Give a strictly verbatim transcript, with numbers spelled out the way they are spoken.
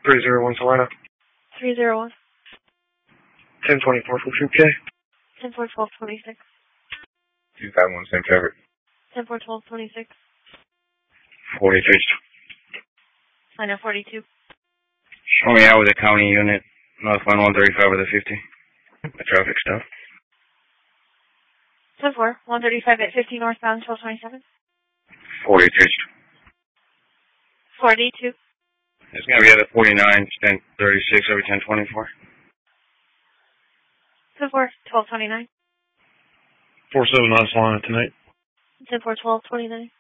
three zero one Salina. three zero one. ten twenty-four from Troop K. ten four twelve twenty-six. two five one Saint Trevor. ten four twelve twenty-six. forty reached. Line up forty-two. Show me out with a county unit. Northbound one thirty-five with a fifty. The traffic stuff. ten four. one thirty-five at fifty northbound twelve twenty-seven. forty reached. forty-two. It's going to be at a forty-nine, ten thirty-six over ten twenty-four. ten four twelve twenty-nine. four seven nine Salina tonight. ten four twelve twenty-nine.